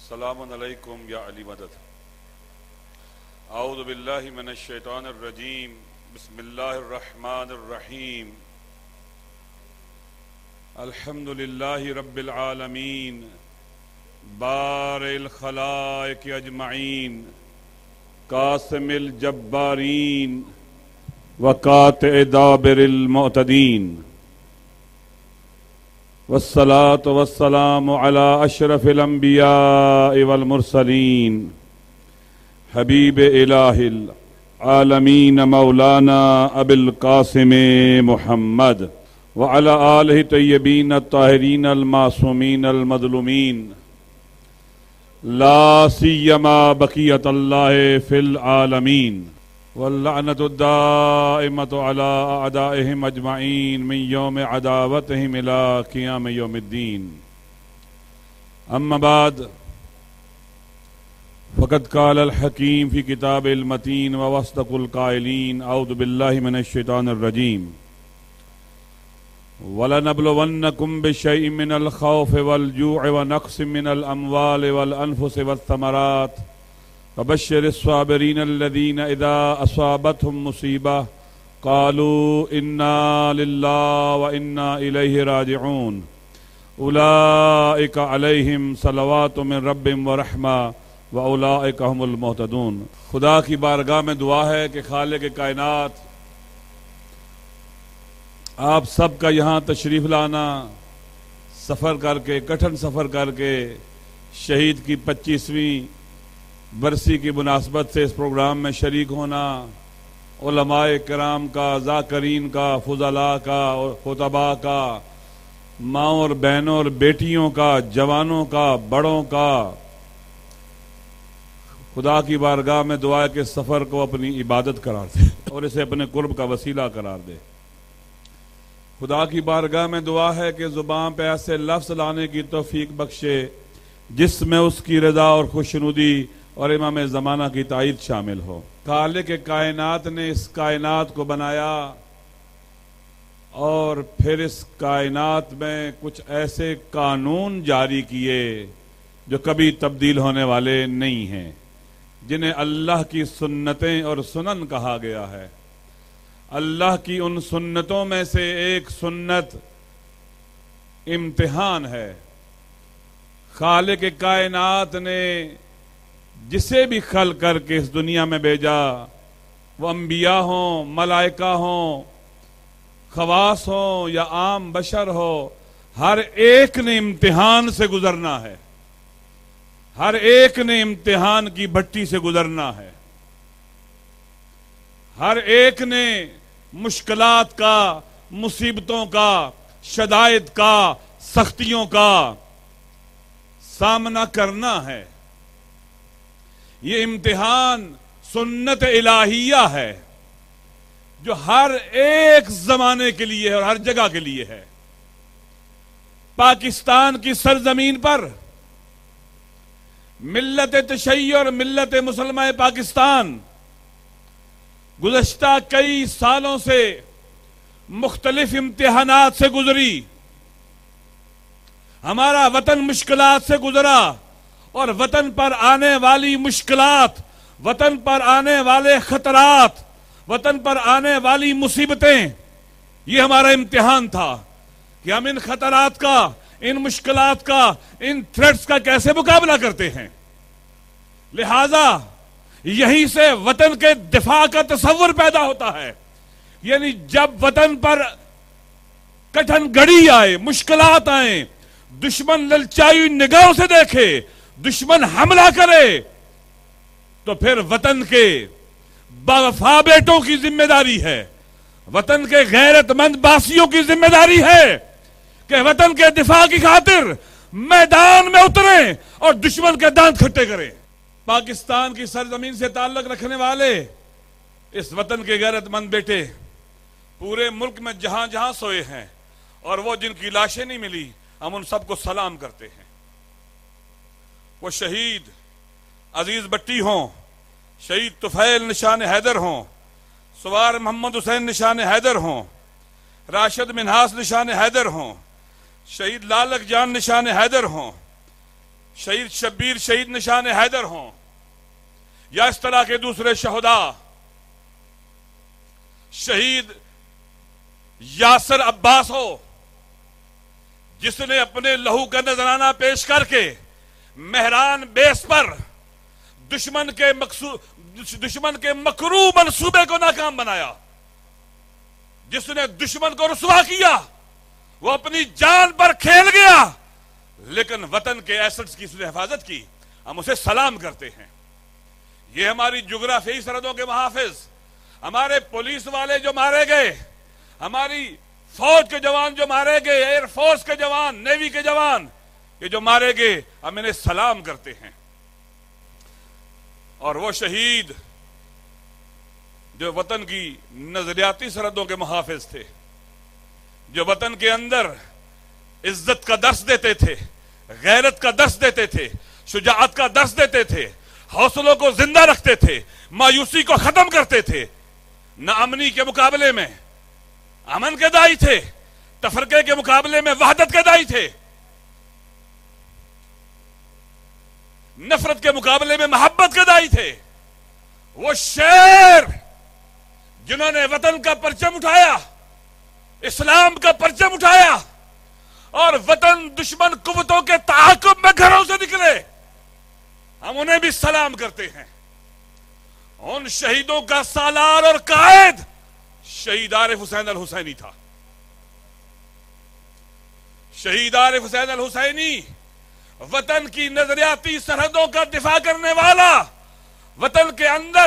السلام علیکم یا علی مدد. اعوذ باللہ من الشیطان الرجیم. بسم اللہ الرحمن الرحیم. الحمد للہ رب العالمین بارئ الخلائق اجمعین قاسم الجبارین وقاطع دابر المعتدین والصلاة والسلام على اشرف الانبیاء والمرسلین حبیب الہ العالمین مولانا ابی القاسم محمد وعلى آلہ طیبین الطاہرین المعصومین المظلومین لا سیما بقیت اللہ فی العالمین واللعنۃ الدائمۃ علی اعدائہم اجمعین من یوم عداوتہم الی قیام یوم الدین. اما بعد فقد قال الحکیم فی کتاب المتین واصدق القائلین. اعوذ باللہ من الشیطان الرجیم. وَلَنَبْلُوَنَّكُمْ بِشَيْءٍ مِّنَ الْخَوْفِ وَالْجُوعِ وَنَقْصٍ مِّنَ الْأَمْوَالِ وَالْأَنفُسِ وَالثَّمَرَاتِ وَبَشِّرِ الصَّابِرِينَ الَّذِينَ إِذَا أَصَابَتْهُم مُّصِيبَةٌ قَالُوا إِنَّا لِلَّهِ وَإِنَّا إِلَيْهِ رَاجِعُونَ أُولَٰئِكَ عَلَيْهِمْ صَلَوَاتٌ مِّن رَّبِّهِمْ وَرَحْمَةٌ وَأُولَٰئِكَ هُمُ الْمُهْتَدُونَ. خدا کی بارگاہ میں دعا ہے کہ خالق کائنات آپ سب کا یہاں تشریف لانا، سفر کر کے کٹھن سفر کر کے شہید کی 25ویں برسی کی مناسبت سے اس پروگرام میں شریک ہونا، علماء کرام کا، ذاکرین کا، فضلاء کا اور خطباء کا، ماں اور بہنوں اور بیٹیوں کا، جوانوں کا، بڑوں کا، خدا کی بارگاہ میں دعا ہے کہ سفر کو اپنی عبادت قرار دے اور اسے اپنے قرب کا وسیلہ قرار دے. خدا کی بارگاہ میں دعا ہے کہ زبان پہ ایسے لفظ لانے کی توفیق بخشے جس میں اس کی رضا اور خوشنودی اور امام زمانہ کی تائید شامل ہو. خالق کائنات نے اس کائنات کو بنایا اور پھر اس کائنات میں کچھ ایسے قانون جاری کیے جو کبھی تبدیل ہونے والے نہیں ہیں، جنہیں اللہ کی سنتیں اور سنن کہا گیا ہے. اللہ کی ان سنتوں میں سے ایک سنت امتحان ہے. خالق کائنات نے جسے بھی خلق کر کے اس دنیا میں بھیجا، وہ انبیاء ہوں، ملائکہ ہوں، خواص ہوں یا عام بشر ہو، ہر ایک نے امتحان سے گزرنا ہے، ہر ایک نے امتحان کی بھٹی سے گزرنا ہے، ہر ایک نے مشکلات کا، مصیبتوں کا، شدائد کا، سختیوں کا سامنا کرنا ہے. یہ امتحان سنت الہیہ ہے جو ہر ایک زمانے کے لیے ہے اور ہر جگہ کے لیے ہے. پاکستان کی سرزمین پر ملت تشیع اور ملت مسلمہ پاکستان گزشتہ کئی سالوں سے مختلف امتحانات سے گزری. ہمارا وطن مشکلات سے گزرا اور وطن پر آنے والی مشکلات، وطن پر آنے والے خطرات، وطن پر آنے والی مصیبتیں، یہ ہمارا امتحان تھا کہ ہم ان خطرات کا، ان مشکلات کا، ان تھریٹس کا کیسے مقابلہ کرتے ہیں. لہذا یہیں سے وطن کے دفاع کا تصور پیدا ہوتا ہے. یعنی جب وطن پر کٹھن گھڑی آئے، مشکلات آئیں، دشمن للچائی نگاہوں سے دیکھے، دشمن حملہ کرے، تو پھر وطن کے باوفا بیٹوں کی ذمہ داری ہے، وطن کے غیرت مند باسیوں کی ذمہ داری ہے کہ وطن کے دفاع کی خاطر میدان میں اتریں اور دشمن کے دانت کھٹے کریں. پاکستان کی سرزمین سے تعلق رکھنے والے اس وطن کے غیرت مند بیٹے پورے ملک میں جہاں جہاں سوئے ہیں، اور وہ جن کی لاشیں نہیں ملی، ہم ان سب کو سلام کرتے ہیں. وہ شہید عزیز بٹی ہوں، شہید طفیل نشان حیدر ہوں، سوار محمد حسین نشان حیدر ہوں، راشد منہاس نشان حیدر ہوں، شہید لالک جان نشان حیدر ہوں، شہید شبیر شہید نشان حیدر ہوں یا اس طرح کے دوسرے شہداء، شہید یاسر عباس ہو جس نے اپنے لہو کا نذرانہ پیش کر کے مہران بیس پر دشمن کے مکروہ منصوبے کو ناکام بنایا، جس نے دشمن کو رسوا کیا، وہ اپنی جان پر کھیل گیا لیکن وطن کے ایسٹس کی اس نے حفاظت کی، ہم اسے سلام کرتے ہیں۔ یہ ہماری جغرافیائی سرحدوں کے محافظ، ہمارے پولیس والے جو مارے گئے، ہماری فوج کے جوان جو مارے گئے، ایئر فورس کے جوان، نیوی کے جوان، یہ جو مارے گئے، ہم انہیں سلام کرتے ہیں۔ اور وہ شہید جو وطن کی نظریاتی سرحدوں کے محافظ تھے، جو وطن کے اندر عزت کا درس دیتے تھے، غیرت کا درس دیتے تھے، شجاعت کا درس دیتے تھے، حوصلوں کو زندہ رکھتے تھے، مایوسی کو ختم کرتے تھے، ناامنی کے مقابلے میں امن کے دائی تھے، تفرقے کے مقابلے میں وحدت کے دائی تھے، نفرت کے مقابلے میں محبت کے دائی تھے، وہ شیر جنہوں نے وطن کا پرچم اٹھایا، اسلام کا پرچم اٹھایا اور وطن دشمن قوتوں کے تعاقب میں گھروں سے نکلے، ہم انہیں بھی سلام کرتے ہیں۔ ان شہیدوں کا سالار اور قائد شہید عارف حسین الحسینی تھا۔ شہید عارف حسین الحسینی وطن کی نظریاتی سرحدوں کا دفاع کرنے والا، وطن کے اندر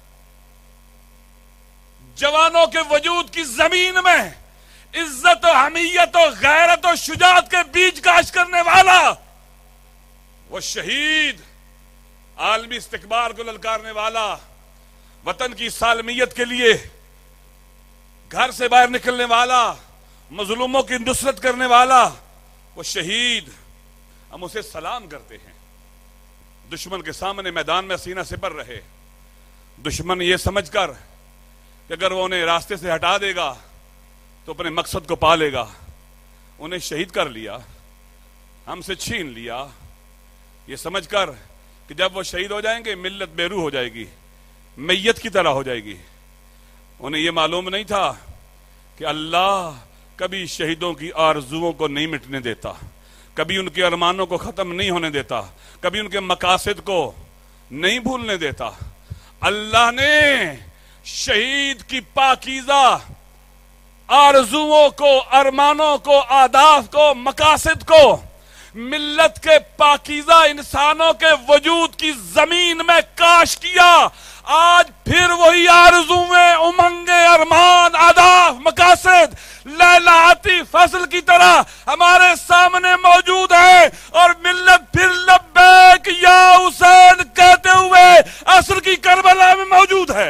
جوانوں کے وجود کی زمین میں عزت و حمیت و غیرت و شجاعت کے بیج کاشت کرنے والا، وہ شہید عالمی استقبال کو للکارنے والا، وطن کی سالمیت کے لیے گھر سے باہر نکلنے والا، مظلوموں کی نصرت کرنے والا، وہ شہید، ہم اسے سلام کرتے ہیں۔ دشمن کے سامنے میدان میں سینہ سپر رہے، دشمن یہ سمجھ کر کہ اگر وہ انہیں راستے سے ہٹا دے گا تو اپنے مقصد کو پا لے گا، انہیں شہید کر لیا، ہم سے چھین لیا، یہ سمجھ کر کہ جب وہ شہید ہو جائیں گے ملت بے روح ہو جائے گی، میت کی طرح ہو جائے گی۔ انہیں یہ معلوم نہیں تھا کہ اللہ کبھی شہیدوں کی آرزوؤں کو نہیں مٹنے دیتا، کبھی ان کے ارمانوں کو ختم نہیں ہونے دیتا، کبھی ان کے مقاصد کو نہیں بھولنے دیتا۔ اللہ نے شہید کی پاکیزہ آرزوؤں کو، ارمانوں کو، اہداف کو، مقاصد کو ملت کے پاکیزہ انسانوں کے وجود کی زمین میں کاش کیا۔ آج پھر وہی آرزویں، امنگیں، ارمان، اہداف، مقاصد لہلہاتی فصل کی طرح ہمارے سامنے موجود ہیں، اور ملت پھر لبیک یا حسین کہتے ہوئے عصر کی کربلا میں موجود ہے۔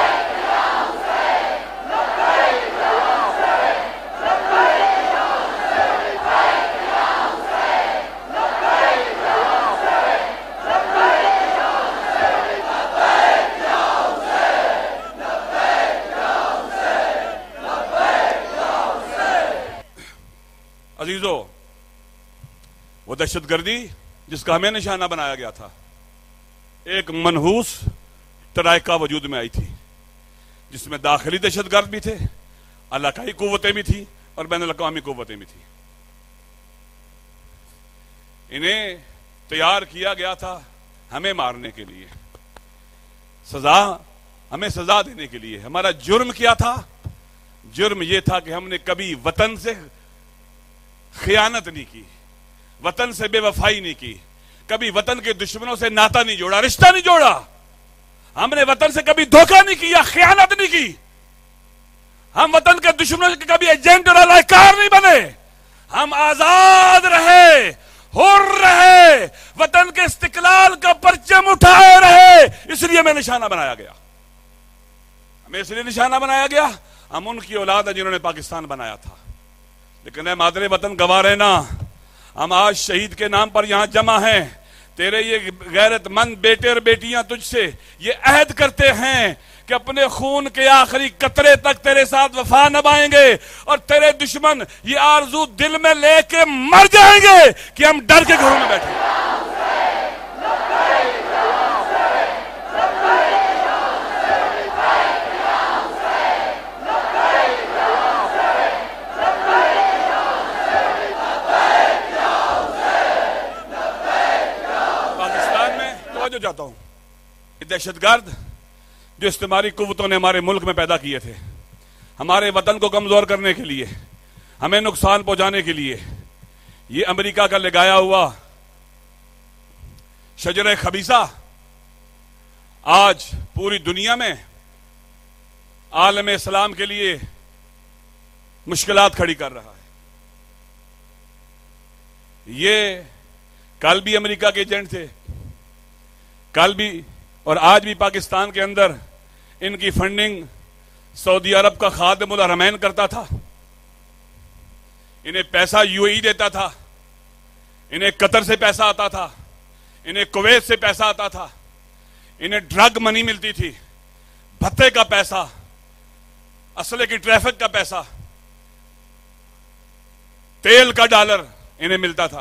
عزیزو، وہ دہشت گردی جس کا ہمیں نشانہ بنایا گیا تھا، ایک منحوس ٹرائکا وجود میں آئی تھی، جس میں داخلی دہشت گرد بھی تھے، علاقائی قوتیں بھی تھیں اور بین الاقوامی قوتیں بھی تھیں۔ انہیں تیار کیا گیا تھا ہمیں مارنے کے لیے، ہمیں سزا دینے کے لیے۔ ہمارا جرم کیا تھا؟ جرم یہ تھا کہ ہم نے کبھی وطن سے خیانت نہیں کی، وطن سے بے وفائی نہیں کی، کبھی وطن کے دشمنوں سے ناتا نہیں جوڑا، رشتہ نہیں جوڑا، ہم نے وطن سے کبھی دھوکہ نہیں کیا، خیانت نہیں کی، ہم وطن کے دشمنوں کے کبھی ایجنٹ اور اہلکار نہیں بنے، ہم آزاد رہے، حر رہے، وطن کے استقلال کا پرچم اٹھائے رہے۔ اس لیے ہمیں نشانہ بنایا گیا، ہمیں اس لیے نشانہ بنایا گیا، ہم ان کی اولاد ہیں جنہوں نے پاکستان بنایا تھا۔ لیکن اے مادر وطن گواہ رہنا، ہم آج شہید کے نام پر یہاں جمع ہیں، تیرے یہ غیرت مند بیٹے اور بیٹیاں تجھ سے یہ عہد کرتے ہیں کہ اپنے خون کے آخری قطرے تک تیرے ساتھ وفا نبھائیں گے، اور تیرے دشمن یہ آرزو دل میں لے کے مر جائیں گے کہ ہم ڈر کے گھروں میں بیٹھیں۔ توجہ چاہتا ہوں. دہشت گرد جو استعماری قوتوں نے ہمارے ملک میں پیدا کیے تھے ہمارے وطن کو کمزور کرنے کے لیے, ہمیں نقصان پہنچانے کے لیے, یہ امریکہ کا لگایا ہوا شجرہ خبیثہ آج پوری دنیا میں عالم اسلام کے لیے مشکلات کھڑی کر رہا ہے. یہ کل بھی امریکہ کے ایجنٹ تھے, کل بھی اور آج بھی پاکستان کے اندر ان کی فنڈنگ سعودی عرب کا خادم الحرمین کرتا تھا. انہیں پیسہ یو اے ای دیتا تھا, انہیں قطر سے پیسہ آتا تھا, انہیں کویت سے پیسہ آتا تھا, انہیں ڈرگ منی ملتی تھی, بھتے کا پیسہ, اسلحے کی ٹریفک کا پیسہ, تیل کا ڈالر انہیں ملتا تھا.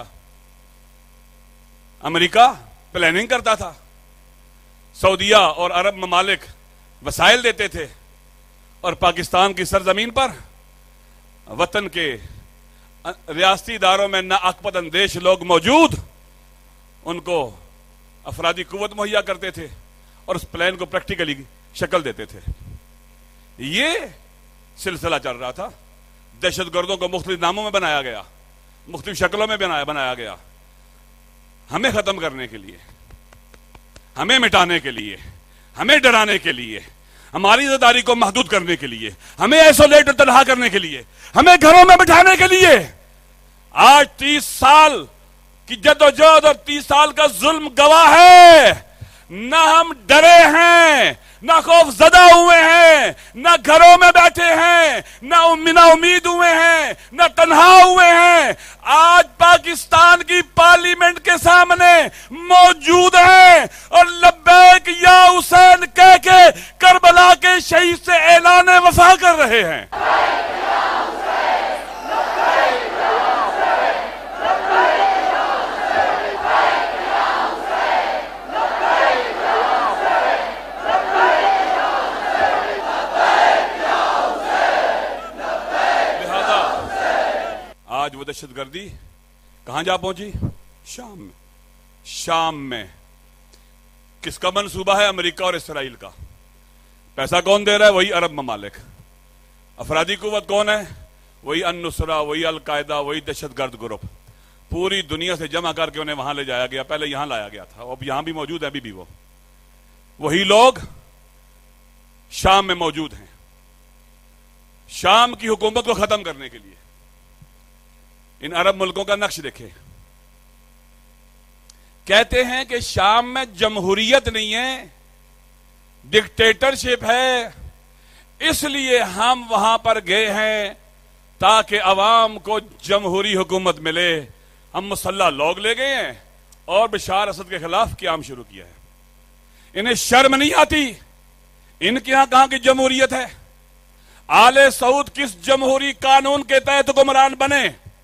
امریکہ پلاننگ کرتا تھا, سعودیہ اور عرب ممالک وسائل دیتے تھے, اور پاکستان کی سرزمین پر وطن کے ریاستی اداروں میں نااقپت اندیش لوگ موجود ان کو افرادی قوت مہیا کرتے تھے اور اس پلان کو پریکٹیکلی شکل دیتے تھے. یہ سلسلہ چل رہا تھا. دہشت گردوں کو مختلف ناموں میں بنایا گیا, مختلف شکلوں میں بنایا گیا, ہمیں ختم کرنے کے لیے, ہمیں مٹانے کے لیے, ہمیں ڈرانے کے لیے, ہماری عزتداری کو محدود کرنے کے لیے, ہمیں ایسولیٹ اور تنہا کرنے کے لیے, ہمیں گھروں میں بٹھانے کے لیے. آج 30 سال کی جدوجہد اور 30 سال کا ظلم گواہ ہے. نہ ہم ڈرے ہیں, نہ خوف زدہ ہوئے ہیں, نہ گھروں میں بیٹھے ہیں, نہ امید ہوئے ہیں, نہ تنہا ہوئے ہیں. آج پاکستان کی پارلیمنٹ کے سامنے موجود ہیں اور لبیک یا حسین کہہ کے کربلا کے شہید سے اعلان وفا کر رہے ہیں. آج وہ دہشت گردی کہاں جا پہنچی؟ شام میں. شام میں کس کا منصوبہ ہے؟ امریکہ اور اسرائیل کا. پیسہ کون دے رہا ہے؟ وہی عرب ممالک. افرادی قوت کون ہے؟ وہی النصرہ, وہی القاعدہ, وہی دہشت گرد گروپ. پوری دنیا سے جمع کر کے انہیں وہاں لے جایا گیا. پہلے یہاں لایا گیا تھا, اب یہاں بھی موجود ہے. ابھی بھی وہی لوگ شام میں موجود ہیں شام کی حکومت کو ختم کرنے کے لیے. ان عرب ملکوں کا نقش دیکھیں. کہتے ہیں کہ شام میں جمہوریت نہیں ہے, ڈکٹیٹرشپ ہے, اس لیے ہم وہاں پر گئے ہیں تاکہ عوام کو جمہوری حکومت ملے. ہم مسلح لوگ لے گئے ہیں اور بشار اسد کے خلاف قیام شروع کیا ہے. انہیں شرم نہیں آتی؟ ان کے ہاں کہاں کی جمہوریت ہے؟ آل سعود کس جمہوری قانون کے تحت حکمران بنے؟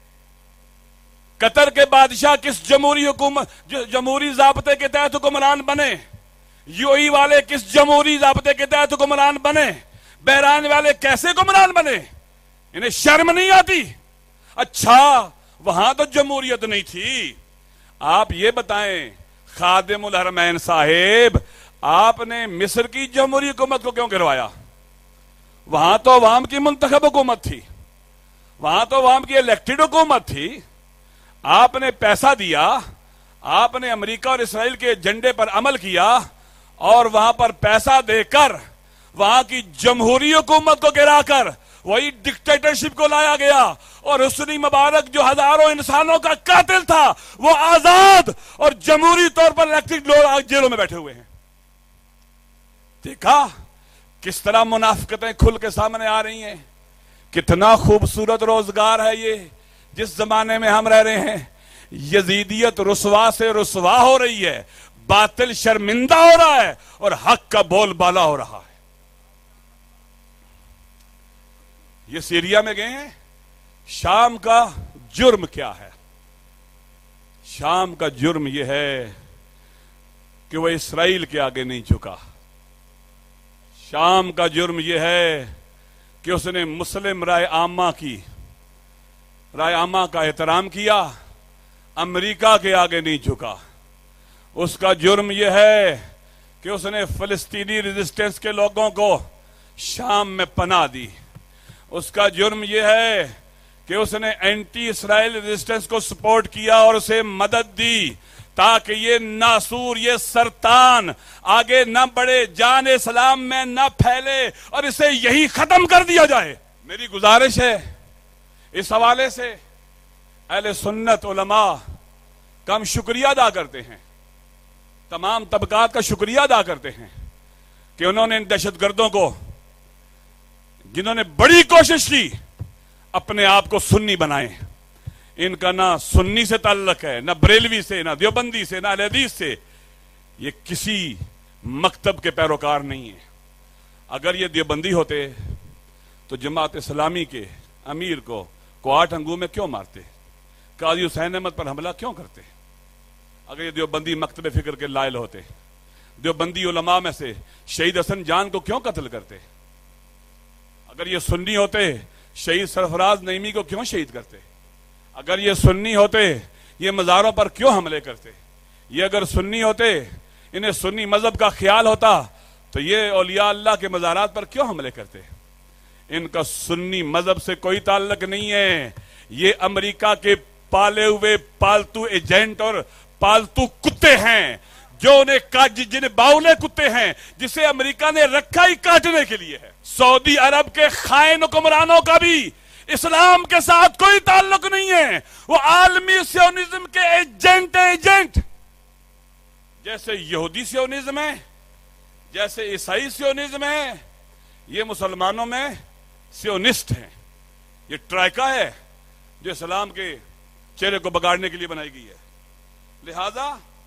قطر کے بادشاہ کس جمہوری ضابطے کے تحت حکمران بنے؟ یو اے ای والے کس جمہوری ضابطے کے تحت حکمران بنے؟ بحران والے کیسے حکمران بنے؟ انہیں شرم نہیں آتی؟ اچھا وہاں تو جمہوریت نہیں تھی. آپ یہ بتائیں خادم الحرمین صاحب, آپ نے مصر کی جمہوری حکومت کو کیوں گروایا؟ وہاں تو عوام کی منتخب حکومت تھی, وہاں تو عوام کی الیکٹڈ حکومت تھی. آپ نے پیسہ دیا, آپ نے امریکہ اور اسرائیل کے ایجنڈے پر عمل کیا اور وہاں پر پیسہ دے کر وہاں کی جمہوری حکومت کو گرا کر وہی ڈکٹیٹرشپ کو لایا گیا. اور حسنی مبارک جو ہزاروں انسانوں کا قاتل تھا وہ آزاد اور جمہوری طور پر الیکٹڈ لوگ جیلوں میں بیٹھے ہوئے ہیں. دیکھا کس طرح منافقتیں کھل کے سامنے آ رہی ہیں. کتنا خوبصورت روزگار ہے یہ جس زمانے میں ہم رہ رہے ہیں. یزیدیت رسوا سے رسوا ہو رہی ہے, باطل شرمندہ ہو رہا ہے اور حق کا بول بالا ہو رہا ہے. یہ سیریا میں گئے ہیں. شام کا جرم کیا ہے؟ شام کا جرم یہ ہے کہ وہ اسرائیل کے آگے نہیں جھکا. شام کا جرم یہ ہے کہ اس نے مسلم رائے عامہ کا احترام کیا, امریکہ کے آگے نہیں جھکا. اس کا جرم یہ ہے کہ اس نے فلسطینی ریزسٹنس کے لوگوں کو شام میں پناہ دی. اس کا جرم یہ ہے کہ اس نے اینٹی اسرائیل ریزسٹنس کو سپورٹ کیا اور اسے مدد دی تاکہ یہ ناسور، یہ سرطان آگے نہ بڑھے، جان اسلام میں نہ پھیلے اور اسے یہی ختم کر دیا جائے. میری گزارش ہے اس حوالے سے اہل سنت علماء کا ہم شکریہ ادا کرتے ہیں، تمام طبقات کا شکریہ ادا کرتے ہیں کہ انہوں نے ان دہشت گردوں کو، جنہوں نے بڑی کوشش کی اپنے آپ کو سنی بنائے. ان کا نہ سنی سے تعلق ہے، نہ بریلوی سے، نہ دیوبندی سے، نہ اہل حدیث سے. یہ کسی مکتب کے پیروکار نہیں ہے. اگر یہ دیوبندی ہوتے تو جماعت اسلامی کے امیر کو کوارٹ انگو میں کیوں مارتے؟ قاضی حسین احمد پر حملہ کیوں کرتے؟ اگر یہ دیوبندی مکتب فکر کے لائل ہوتے، دیوبندی علماء میں سے شہید حسن جان کو کیوں قتل کرتے؟ اگر یہ سنی ہوتے شہید سرفراز نعیمی کو کیوں شہید کرتے؟ اگر یہ سنی ہوتے یہ مزاروں پر کیوں حملے کرتے؟ یہ اگر سنی ہوتے، انہیں سنی مذہب کا خیال ہوتا تو یہ اولیاء اللہ کے مزارات پر کیوں حملے کرتے؟ ان کا سنی مذہب سے کوئی تعلق نہیں ہے. یہ امریکہ کے پالے ہوئے پالتو ایجنٹ اور پالتو کتے ہیں جو جنہیں باولے کتے ہیں، جسے امریکہ نے رکھا ہی کاٹنے کے لیے ہے. سعودی عرب کے خائن حکمرانوں کا بھی اسلام کے ساتھ کوئی تعلق نہیں ہے. وہ عالمی سیونزم کے ایجنٹ جیسے یہودی سیونزم ہے، جیسے عیسائی سیونزم ہے، یہ مسلمانوں میں سیونسٹ ہیں. یہ ٹرائکا ہے جو اسلام کے چہرے کو بگاڑنے کے لیے بنائی گئی ہے. لہذا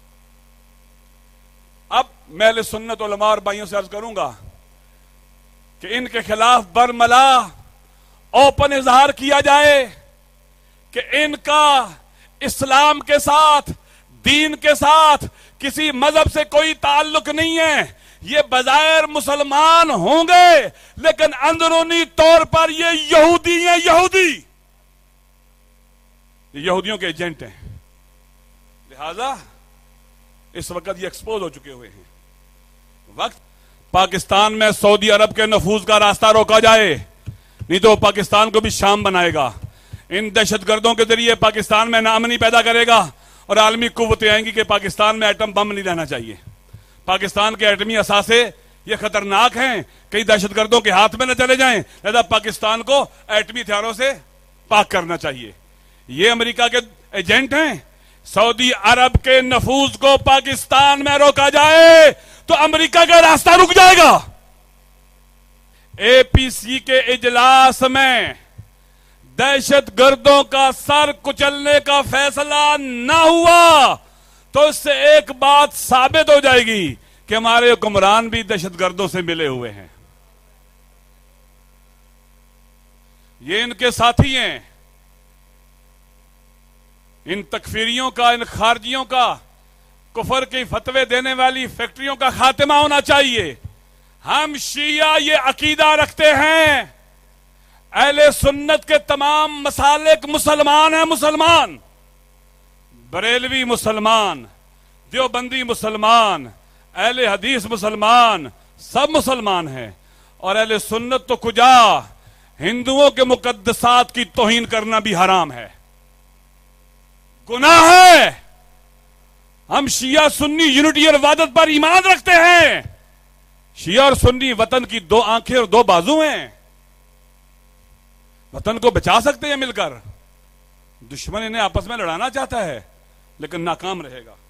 اب میں اہل سنت علماء اور بھائیوں سے عرض کروں گا کہ ان کے خلاف برملا اوپن اظہار کیا جائے کہ ان کا اسلام کے ساتھ، دین کے ساتھ، کسی مذہب سے کوئی تعلق نہیں ہے. یہ بظاہر مسلمان ہوں گے لیکن اندرونی طور پر یہ یہودی ہیں. یہودیوں کے ایجنٹ ہیں. لہذا اس وقت یہ ایکسپوز ہو چکے ہوئے ہیں. وقت پاکستان میں سعودی عرب کے نفوذ کا راستہ روکا جائے، نہیں تو پاکستان کو بھی شام بنائے گا. ان دہشت گردوں کے ذریعے پاکستان میں ناامنی پیدا کرے گا اور عالمی قوتیں آئیں گی کہ پاکستان میں ایٹم بم نہیں رہنا چاہیے. پاکستان کے ایٹمی اثاثے یہ خطرناک ہیں، کئی دہشت گردوں کے ہاتھ میں نہ چلے جائیں. لہذا پاکستان کو ایٹمی ہتھیاروں سے پاک کرنا چاہیے. یہ امریکہ کے ایجنٹ ہیں. سعودی عرب کے نفوذ کو پاکستان میں روکا جائے تو امریکہ کا راستہ رک جائے گا. اے پی سی کے اجلاس میں دہشت گردوں کا سر کچلنے کا فیصلہ نہ ہوا تو اس سے ایک بات ثابت ہو جائے گی کہ ہمارے حکمران بھی دہشت گردوں سے ملے ہوئے ہیں. یہ ان کے ساتھی ہیں. ان تکفیریوں کا، ان خارجیوں کا، کفر کے فتوے دینے والی فیکٹریوں کا خاتمہ ہونا چاہیے. ہم شیعہ یہ عقیدہ رکھتے ہیں اہل سنت کے تمام مسالک مسلمان ہیں. مسلمان، بریلوی مسلمان، دیوبندی مسلمان، اہل حدیث مسلمان، سب مسلمان ہیں. اور اہل سنت تو کجا، ہندوؤں کے مقدسات کی توہین کرنا بھی حرام ہے، گناہ ہے. ہم شیعہ سنی یونٹی اور وحدت پر ایمان رکھتے ہیں. شیعہ اور سنی وطن کی دو آنکھیں اور دو بازو ہیں. وطن کو بچا سکتے ہیں مل کر. دشمن انہیں آپس میں لڑانا چاہتا ہے لیکن ناکام رہے گا.